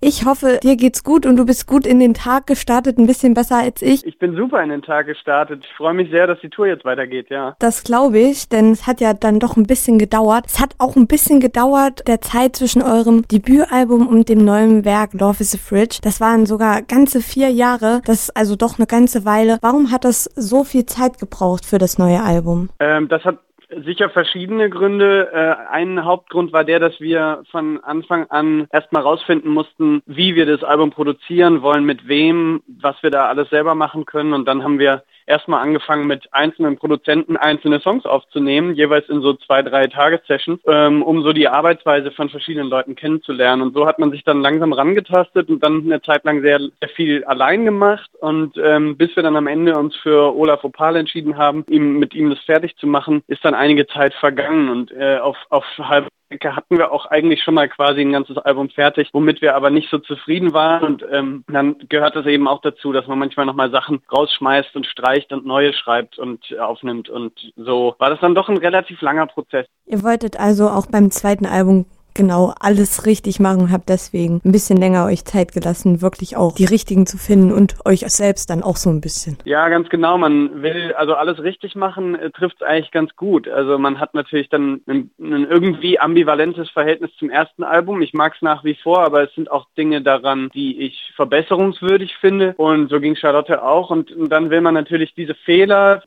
Ich hoffe, dir geht's gut und du bist gut in den Tag gestartet, ein bisschen besser als ich. Ich bin super in den Tag gestartet. Ich freue mich sehr, dass die Tour jetzt weitergeht, ja. Das glaube ich, denn es hat ja dann doch ein bisschen gedauert. Es hat auch ein bisschen gedauert, der Zeit zwischen eurem Debütalbum und dem neuen Werk Love is a Fridge. Das waren sogar ganze 4 Jahre. Das ist also doch eine ganze Weile. Warum hat das so viel Zeit gebraucht für das neue Album? Das hat sicher verschiedene Gründe. Ein Hauptgrund war der, dass wir von Anfang an erstmal rausfinden mussten, wie wir das Album produzieren wollen, mit wem, was wir da alles selber machen können. Und dann haben wir erstmal angefangen, mit einzelnen Produzenten einzelne Songs aufzunehmen, jeweils in so 2-3 Tagessessions, um so die Arbeitsweise von verschiedenen Leuten kennenzulernen. Und so hat man sich dann langsam rangetastet und dann eine Zeit lang sehr, sehr viel allein gemacht. Und bis wir dann am Ende uns für Olaf Opal entschieden haben, mit ihm das fertig zu machen, ist dann einige Zeit vergangen. Und auf halbe hatten wir auch eigentlich schon mal quasi ein ganzes Album fertig, womit wir aber nicht so zufrieden waren. Und dann gehört es eben auch dazu, dass man manchmal nochmal Sachen rausschmeißt und streicht und neue schreibt und aufnimmt. Und so war das dann doch ein relativ langer Prozess. Ihr wolltet also auch beim zweiten Album genau alles richtig machen und habt deswegen ein bisschen länger euch Zeit gelassen, wirklich auch die richtigen zu finden und euch selbst dann auch so ein bisschen. Ja, ganz genau. Man will also alles richtig machen, trifft es eigentlich ganz gut. Also man hat natürlich dann ein irgendwie ambivalentes Verhältnis zum ersten Album. Ich mag es nach wie vor, aber es sind auch Dinge daran, die ich verbesserungswürdig finde. Und so ging Charlotte auch. Und dann will man natürlich diese Fehler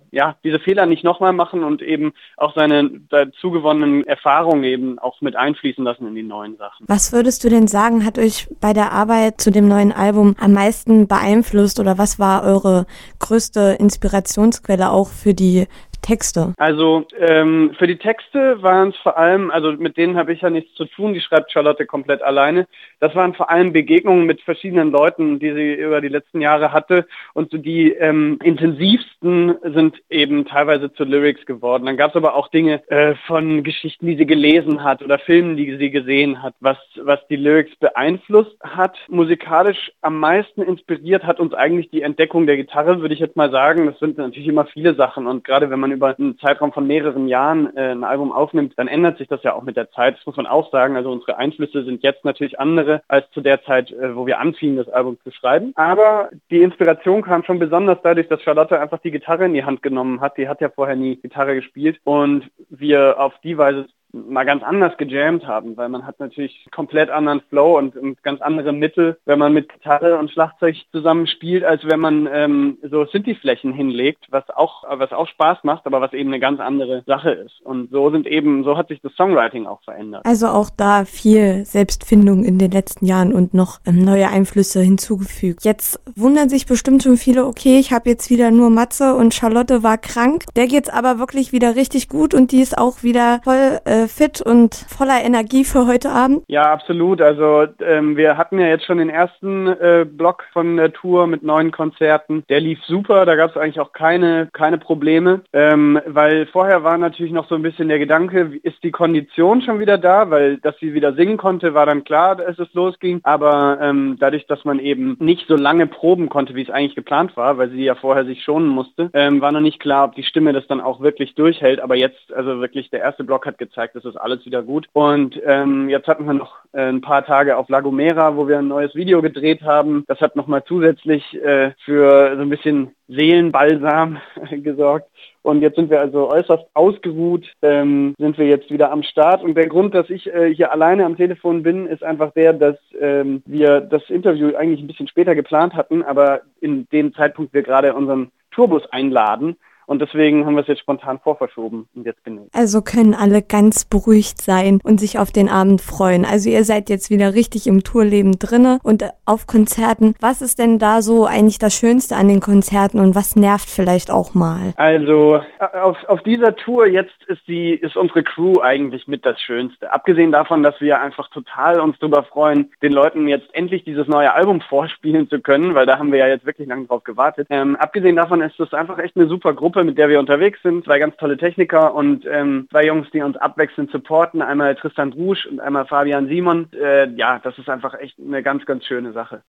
nicht nochmal machen und eben auch seine dazu gewonnenen Erfahrungen eben auch mit einfließen lassen in die neuen Sachen. Was würdest du denn sagen, hat euch bei der Arbeit zu dem neuen Album am meisten beeinflusst oder was war eure größte Inspirationsquelle auch für die Texte? Also für die Texte waren es vor allem, also mit denen habe ich ja nichts zu tun, die schreibt Charlotte komplett alleine. Das waren vor allem Begegnungen mit verschiedenen Leuten, die sie über die letzten Jahre hatte und die intensivsten sind eben teilweise zu Lyrics geworden. Dann gab es aber auch Dinge von Geschichten, die sie gelesen hat oder Filmen, die sie gesehen hat, was die Lyrics beeinflusst hat. Musikalisch am meisten inspiriert hat uns eigentlich die Entdeckung der Gitarre, würde ich jetzt mal sagen. Das sind natürlich immer viele Sachen und gerade wenn man über einen Zeitraum von mehreren Jahren ein Album aufnimmt, dann ändert sich das ja auch mit der Zeit. Das muss man auch sagen. Also unsere Einflüsse sind jetzt natürlich andere als zu der Zeit, wo wir anfingen, das Album zu schreiben. Aber die Inspiration kam schon besonders dadurch, dass Charlotte einfach die Gitarre in die Hand genommen hat. Die hat ja vorher nie Gitarre gespielt und wir auf die Weise mal ganz anders gejammt haben, weil man hat natürlich komplett anderen Flow und ganz andere Mittel, wenn man mit Gitarre und Schlagzeug zusammen spielt, als wenn man so Synthi-Flächen hinlegt, was auch Spaß macht, aber was eben eine ganz andere Sache ist. Und so hat sich das Songwriting auch verändert. Also auch da viel Selbstfindung in den letzten Jahren und noch neue Einflüsse hinzugefügt. Jetzt wundern sich bestimmt schon viele, okay, ich habe jetzt wieder nur Matze und Charlotte war krank. Der geht's aber wirklich wieder richtig gut und die ist auch wieder voll fit und voller Energie für heute Abend? Ja, absolut. Also wir hatten ja jetzt schon den ersten Block von der Tour mit 9 Konzerten. Der lief super, da gab es eigentlich auch keine Probleme, weil vorher war natürlich noch so ein bisschen der Gedanke, ist die Kondition schon wieder da, weil dass sie wieder singen konnte, war dann klar, dass es losging. Aber dadurch, dass man eben nicht so lange proben konnte, wie es eigentlich geplant war, weil sie ja vorher sich schonen musste, war noch nicht klar, ob die Stimme das dann auch wirklich durchhält. Aber jetzt, also wirklich, der erste Block hat gezeigt, dass ist alles wieder gut. Und jetzt hatten wir noch ein paar Tage auf La Gomera, wo wir ein neues Video gedreht haben. Das hat nochmal zusätzlich für so ein bisschen Seelenbalsam gesorgt. Und jetzt sind wir also äußerst ausgeruht, sind wir jetzt wieder am Start. Und der Grund, dass ich hier alleine am Telefon bin, ist einfach der, dass wir das Interview eigentlich ein bisschen später geplant hatten, aber in dem Zeitpunkt wir gerade unseren Tourbus einladen. Und deswegen haben wir es jetzt spontan vorverschoben und jetzt bin ich. Also können alle ganz beruhigt sein und sich auf den Abend freuen. Also ihr seid jetzt wieder richtig im Tourleben drinne und auf Konzerten. Was ist denn da so eigentlich das Schönste an den Konzerten und was nervt vielleicht auch mal? Also auf dieser Tour jetzt ist unsere Crew eigentlich mit das Schönste. Abgesehen davon, dass wir einfach total uns darüber freuen, den Leuten jetzt endlich dieses neue Album vorspielen zu können, weil da haben wir ja jetzt wirklich lange drauf gewartet. Abgesehen davon ist es einfach echt eine super Gruppe, mit der wir unterwegs sind. 2 ganz tolle Techniker und 2 Jungs, die uns abwechselnd supporten. Einmal Tristan Drusch und einmal Fabian Simon. Das ist einfach echt eine ganz, ganz schöne Sache.